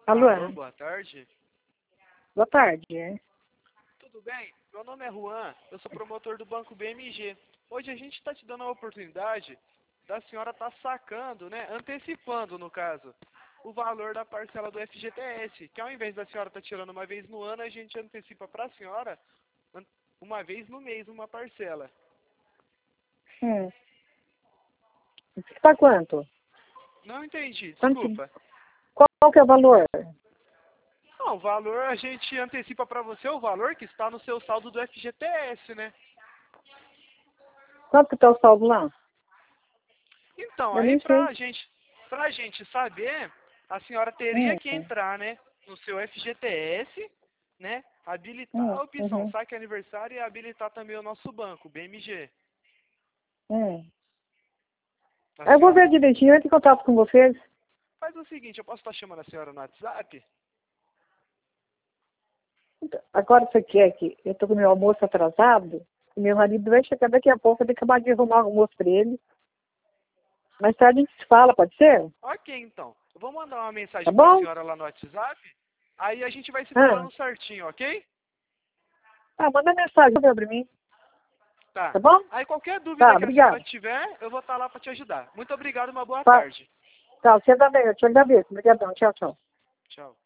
Alô? Alô, boa tarde. Boa tarde. Tudo bem? Meu nome é Juan, eu sou promotor do Banco BMG. Hoje a gente está te dando a oportunidade da senhora estar sacando, né, antecipando no caso, o valor da parcela do FGTS, que ao invés da senhora estar tirando uma vez no ano, a gente antecipa para a senhora uma vez no mês uma parcela. Tá quanto? Não entendi, Quanto? desculpa. Qual que é o valor? Não, o valor a gente antecipa para você o valor que está no seu saldo do FGTS, né? Quanto que tá o saldo lá? Então, Eu aí nem sei. pra gente saber, a senhora teria que entrar, né, no seu FGTS, né, habilitar a opção Uhum. saque aniversário e habilitar também o nosso banco, o BMG. Hum. A Eu vou senhora ver direitinho, eu entro em contato com vocês. faz o seguinte, eu posso estar chamando a senhora no WhatsApp? Agora você quer que eu tô com meu almoço atrasado, e meu marido vai chegar daqui a pouco, eu tenho que acabar de arrumar o almoço pra ele. Mais tarde a gente se fala, pode ser? Ok, então. Eu vou mandar uma Tá mensagem pra bom? senhora lá no WhatsApp, aí a gente vai se Ah, falando certinho, ok? manda mensagem pra mim, Tá. tá bom? Aí qualquer Tá, dúvida que a senhora obrigado. tiver, eu vou estar lá para te ajudar. Muito obrigado e uma boa Tá, tarde. tá, você também, eu te agradeço. Obrigadão, tchau, tchau. Tchau.